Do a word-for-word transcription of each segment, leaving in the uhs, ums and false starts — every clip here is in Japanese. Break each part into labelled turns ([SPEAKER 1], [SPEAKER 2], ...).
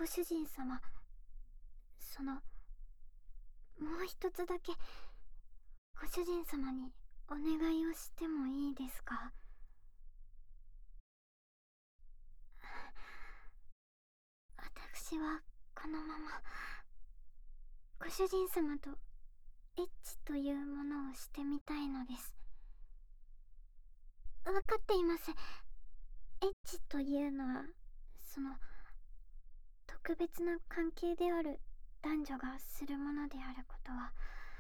[SPEAKER 1] ご主人様、その、もう一つだけ、ご主人様にお願いをしてもいいですか？私はこのまま、ご主人様とエッチというものをしてみたいのです。わかっています。エッチというのは、その、特別な関係である男女がするものであることは。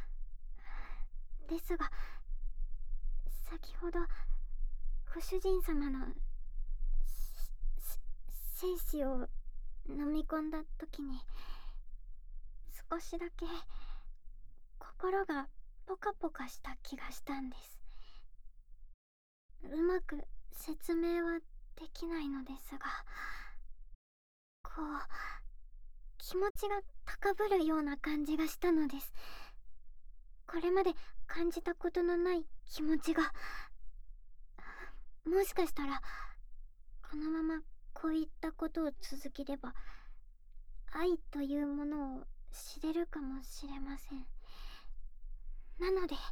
[SPEAKER 1] ですが、先ほど、ご主人様の、精子を飲み込んだ時に、少しだけ、心がポカポカした気がしたんです。うまく説明はできないのですが、こう、気持ちが高ぶるような感じがしたのです。これまで感じたことのない気持ちが、もしかしたら、このままこういったことを続ければ、愛というものを知れるかもしれません。なので、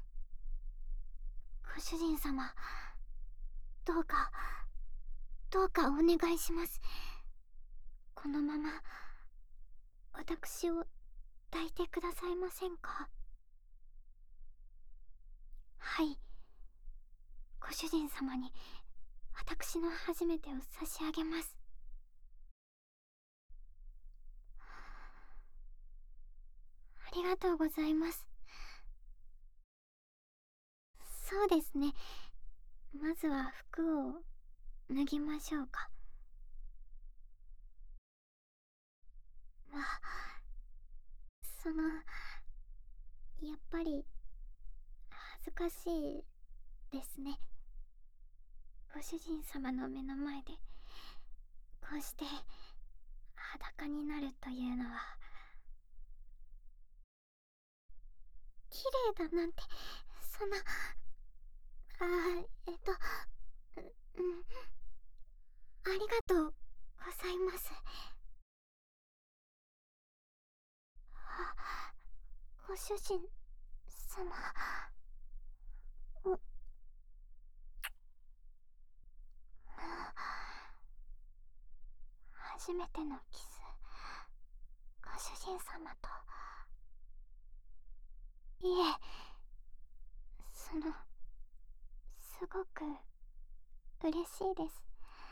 [SPEAKER 1] ご主人様、どうか、どうかお願いします。このまま、私を抱いてくださいませんか？はい。ご主人様に、私の初めてを差し上げます。ありがとうございます。そうですね。まずは服を脱ぎましょうか。まあ、その、やっぱり、恥ずかしいですね。ご主人様の目の前で、こうして裸になるというのは。綺麗だなんて、そんな、あー、えっと、う、うん、ありがとうございます。あ、ご主人様、お、初めてのキス、ご主人様と。いえ、その、すごく嬉しいです。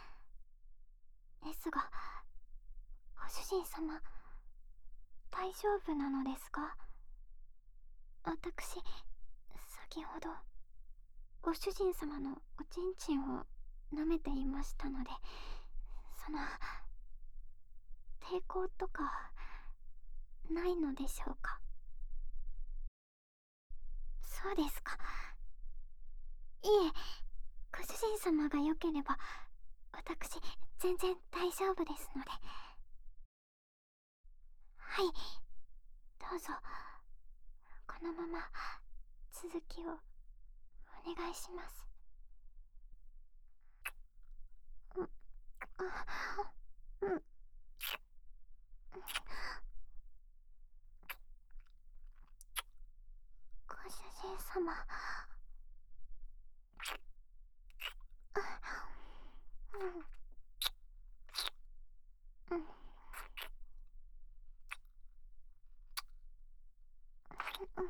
[SPEAKER 1] ですが、ご主人様、大丈夫なのですか？私、先ほど、ご主人様のおちんちんを舐めていましたので、その、抵抗とか、ないのでしょうか？そうですか。いえ、ご主人様が良ければ、私、全然大丈夫ですので。はい、どうぞ、このまま、続きを、お願いします。うん、あ、うん。ご主人様。うん。うん。うん。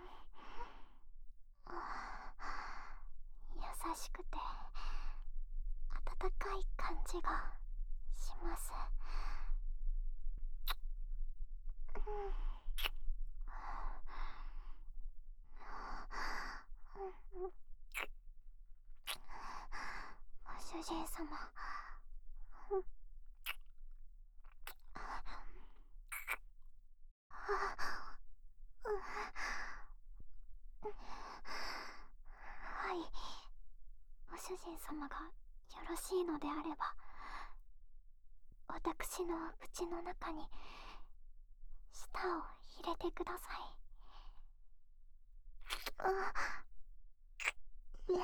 [SPEAKER 1] 優しくて温かい感じがします。うん。ご主人様。うん。はい。ご主人様がよろしいのであれば、私の口の中に舌を入れてください。あ、いえ、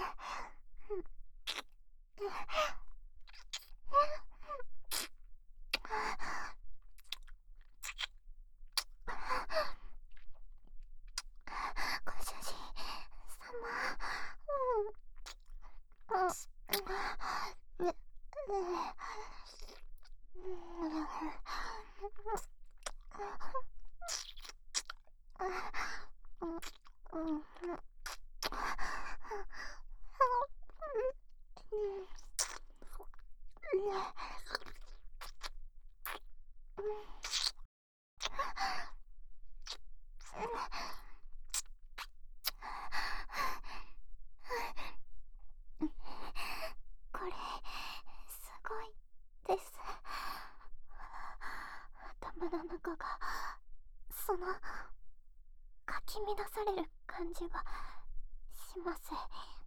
[SPEAKER 1] の中がそのかき乱される感じがします。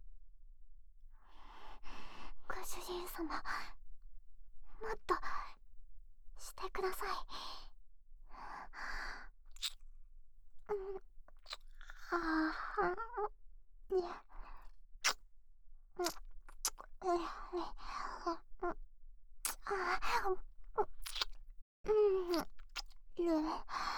[SPEAKER 1] ご主人様、もっとしてください。うん、ああ、ね、うん、うん、あ、うん、ね、うん、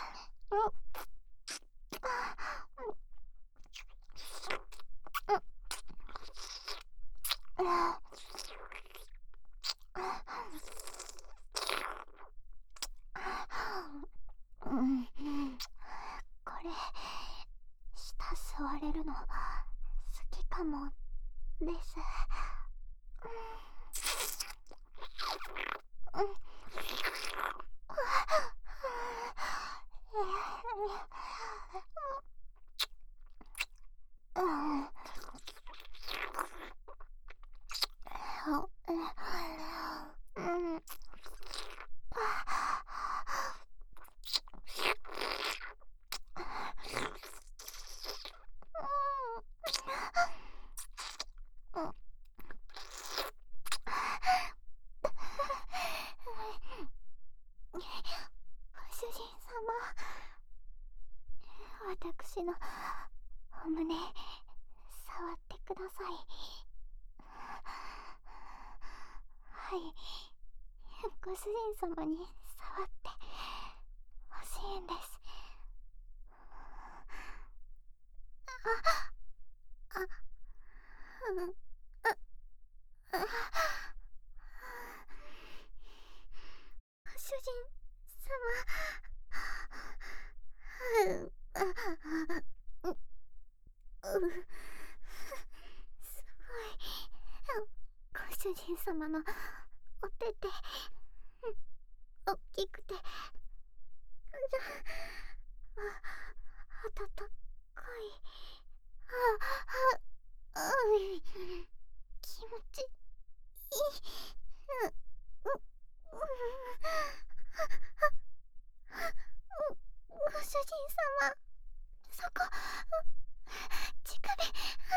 [SPEAKER 1] うん、これ舌吸われるの好きかもです。うん、うん、うん、ご主人様、私のお胸触ってください。はい、ご主人様に触ってほしいんです。あ、あ、うん、あ、あ、ご主人様、うん、あ、あ、う、う、すごい、ご主人様のお手手、おっきくて、じゃ、あ、あたたかい、あ、あ、あ、うん、気持ちいい、うん、う、う、ご主人様、そこ、乳首、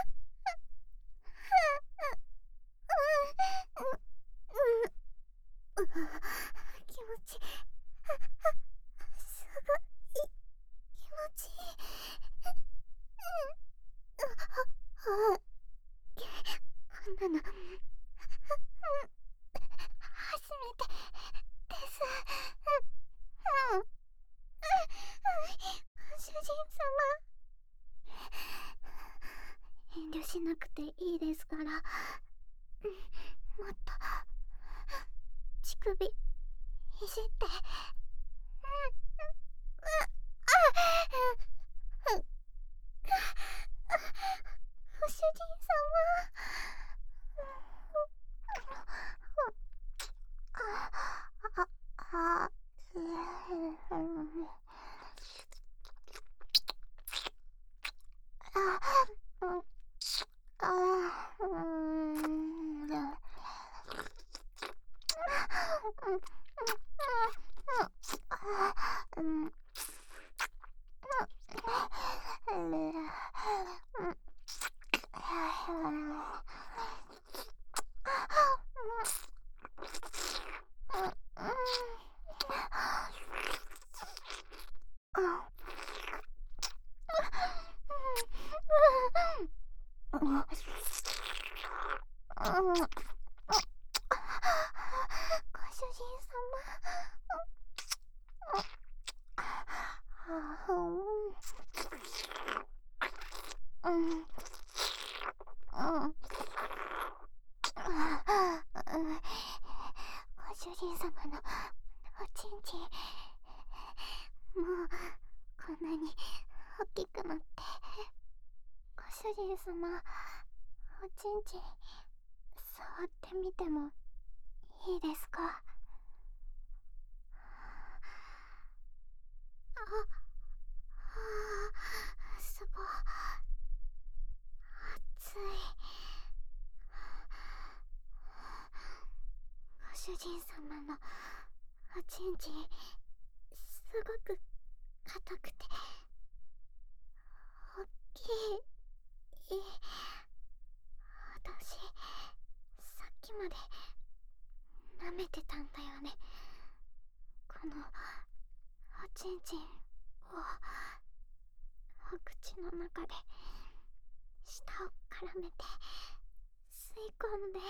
[SPEAKER 1] うん、うん、気持ち、すごい、気持ちいい、うん、あ、こんなの、初めてです。うん、うん、ご主人様、遠慮しなくていいですから、もっと乳首いじって、ご主人様、あ、あ、あ、うん、あ、うん、あ、うん、うん、うん、ご主人様、うん、うん、ご主人様のおちんちん、もうこんなに大きくなって、ご主人様、おちんちん触ってみてもいいですか？あ、あ、すごい熱い。ご主人様のおちんちん、す硬くて大きい。私さっきまで舐めてたんだよね、このおちんちんを。お口の中で舌を絡めて吸い込んで、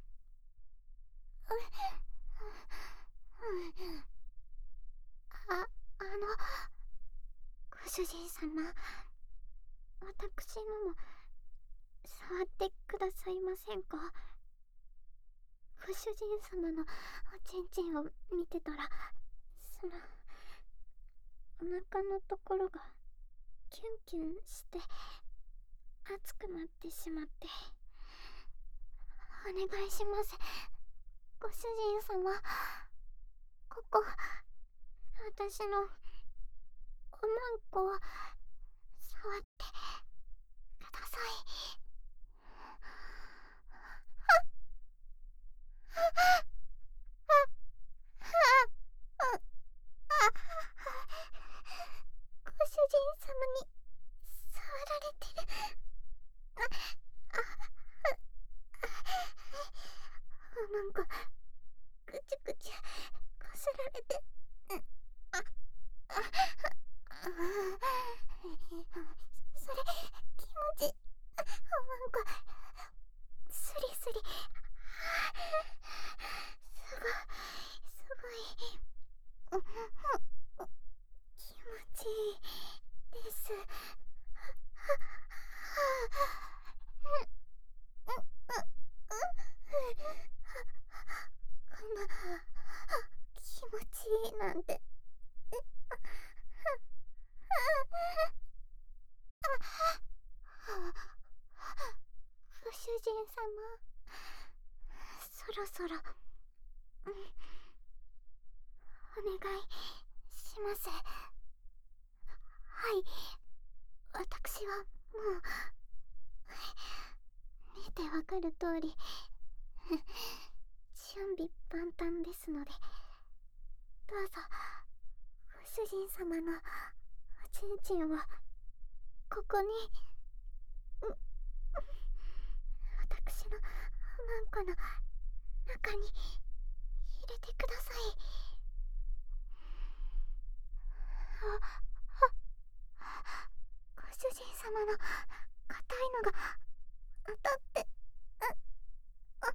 [SPEAKER 1] あ、あのご主人様、私のも触ってくださいませんか？ご主人様のおちんちんを見てたら、そのお腹のところがキュンキュンして熱くなってしまって、お願いします、ご主人様。ここ、私のおまんこを触ってください。ご主人様に触られてる。あ、あ、おまんこぐちゅぐちゅこすられて、あ、あ、あ、それ気持ちいい。おまんこスリスリ、すごいすごい、うん、気持ちいいです。こんな気持ちいいなんて。ご主人様、そろそろ、うん、お願いします。はい、私はもう見てわかる通り準備万端ですので、どうぞご主人様のおちんちんをここに、う、私のおまんこの中に入れてください。あ、あ、ご主人様の硬いのが当たって、あ、あ、はい、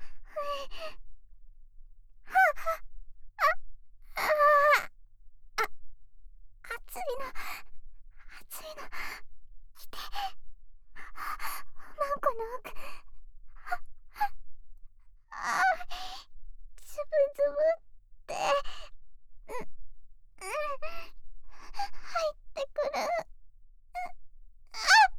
[SPEAKER 1] はあ、あ、あ、あ、熱いの、熱いの、来て、おまんこの奥、あ、つぶつぶって、うん、うん、入ってくる。あ、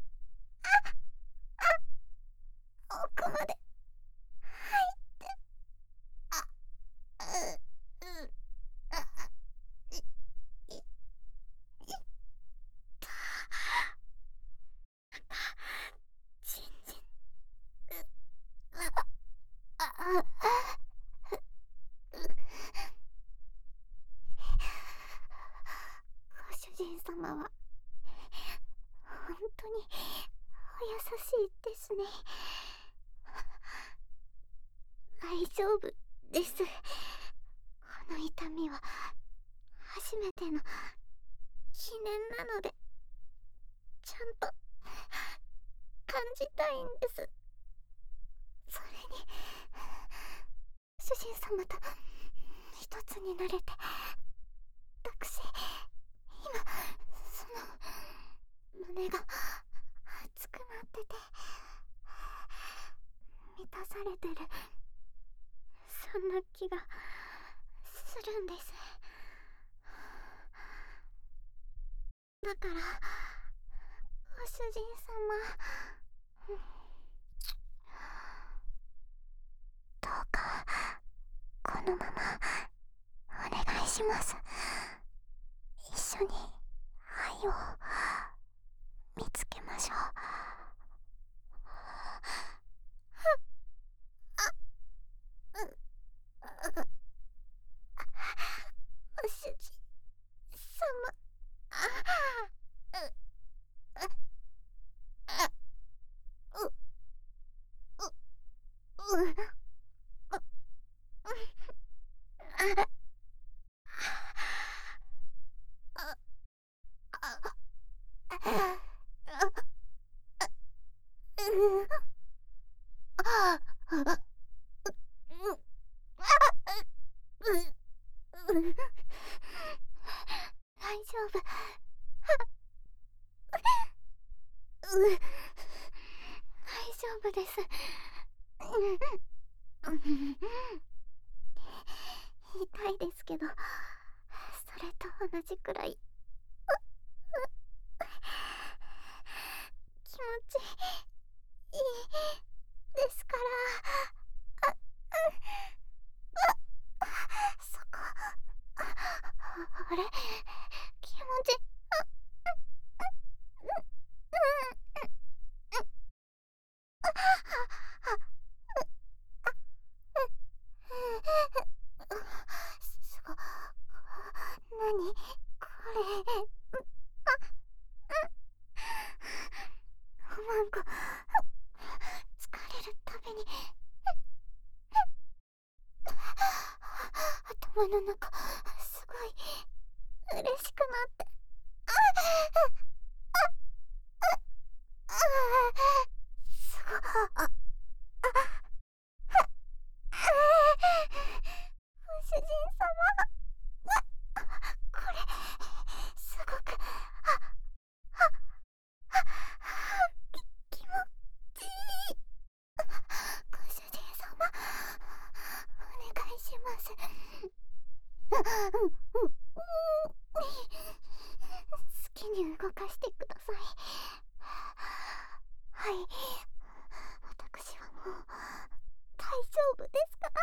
[SPEAKER 1] あ、あ、奥まで入って、あ、う、う、あ、い、い、いった。ちんちん、う、あ、あ、あ、ご主人様は本当にお優しいですね。大丈夫です。この痛みは初めての記念なので、ちゃんと感じたいんです。それに主人様と一つになれて、私今その胸が熱くなってて満たされてる、そんな気がするんです。だからご主人様、どうかこのままお願いします。一緒に愛を見つけましょう。あ、う、あ、ご主人様、あ、 大丈夫。大丈夫です。痛いですけど、それと同じくらい気持ちいいですから。そこ、あれ、気持ちすご、なにこれ。なんか疲れるたびに頭の中すごい嬉しくなって、すご、あ、ご主人様、これすごく、き、気持ちいい。ご主人様、お願いします。好きに動かしてください。はい、私はもう大丈夫ですから。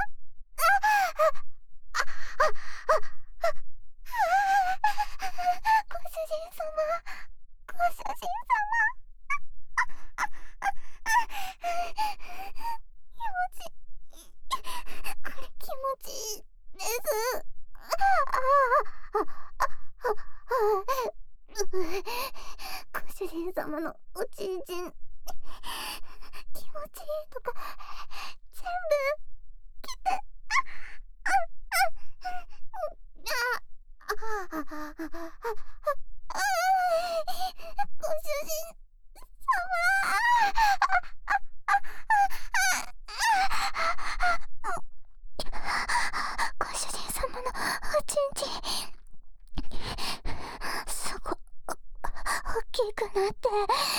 [SPEAKER 1] ご主人様、ご主人様、気持ちいい。これ気持ちいいです。ご主人様のおちんちん気持ちいいとか全部来て、ああああ、ご主人様、ご主人様のおちんちんすご大きくなって、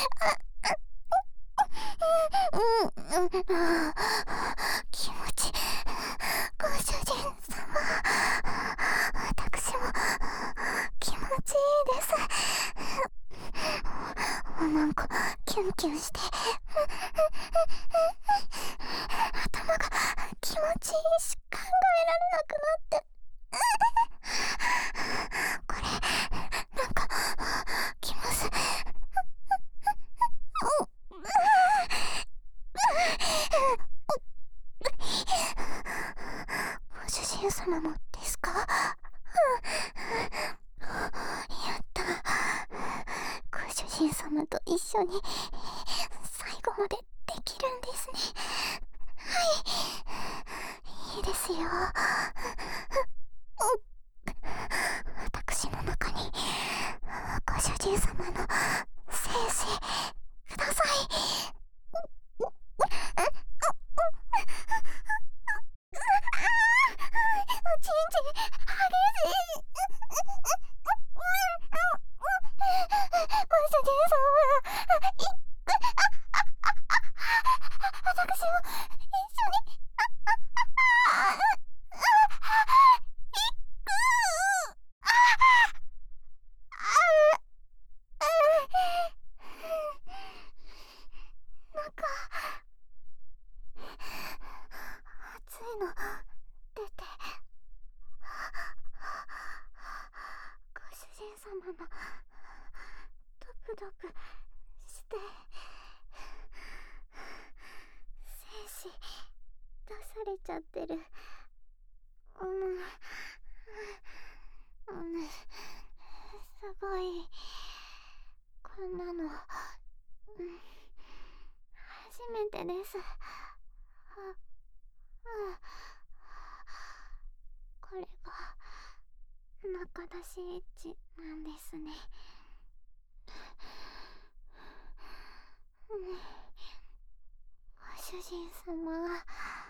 [SPEAKER 1] うんうん、気持ち、ご主人様、私も気持ちいいです。なんかキュンキュンして頭が気持ちいいし考えられなくなって、これなんかきます。ご主人様もですか？やった。ご主人様と一緒に最後までできるんですね。はい、いいですよ。私の中にご主人様の精子ください。おちんちん激しい。ご主人様、い私も一緒に、あ、いく、なんか熱いの出て、ご主人様のドクドクして精子出されちゃってる。うん、うん、すごい、こんなの、うん、初めてです。あ、あ、これが中出しエッジなんですね。 ご主人様、